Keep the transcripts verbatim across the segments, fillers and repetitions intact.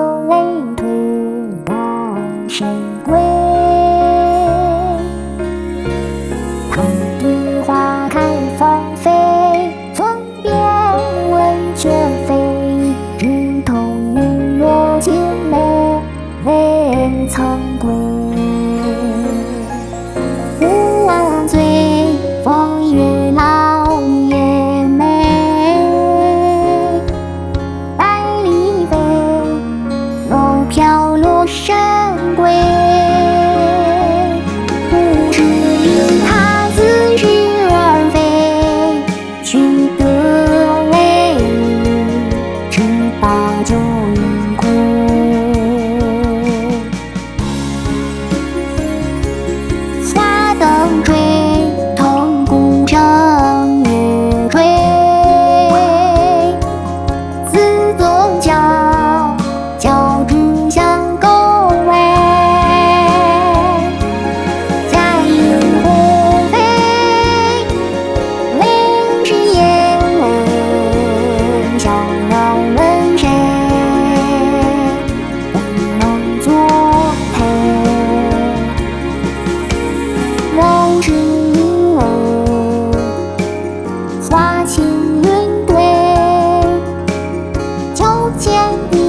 累退到谁归？唐地花开芳菲，风边问雪飞，枝头雨落青梅，未曾归。无忘醉，风雨老也美，百里飞，若飘落深闺。不知因他自是而非，须得泪，只把酒饮哭。花灯吹，铜鼓声乐吹，自宗教，教之相构围。佳音鸿飞，凌迟夜未，逍遥问谁？不能作陪。梦是因为花轻云堆，酒千滴，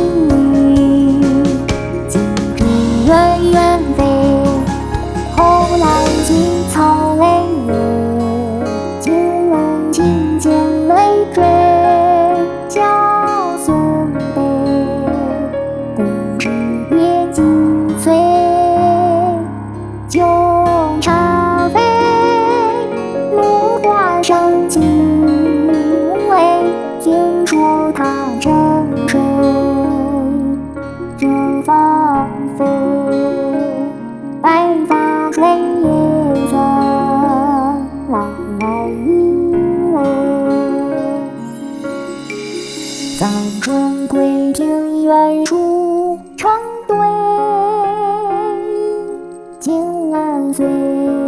几枝远远飞。后来青草泪眼，今闻琴弦泪坠。教孙辈，故事别几岁，酒茶杯，落花生情味。听说他沉睡，这芳菲，白发水也算来来一位。早春归庭院树成对，静安岁。